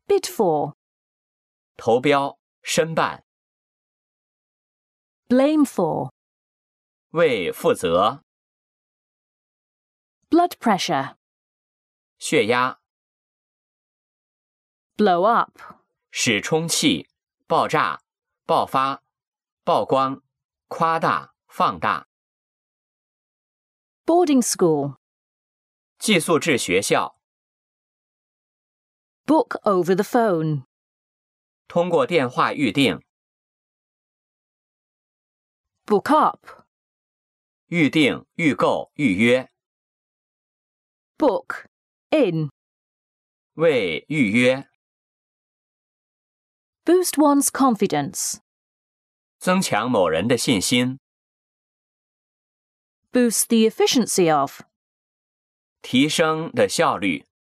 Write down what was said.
Bid for. 投标、申办。 Blame for. 为负责。 Blood pressure. 血压。 Blow up. 使充气、爆炸、爆发、曝光、夸大、放大。 Boarding school. 寄宿制学校。 Book over the phone. 通过电话预订。 Book up. 预订、预购、预约。 Book. In. 为预约。 Boost one's confidence. 增强某人的信心。 Boost the efficiency of. 提升的效率。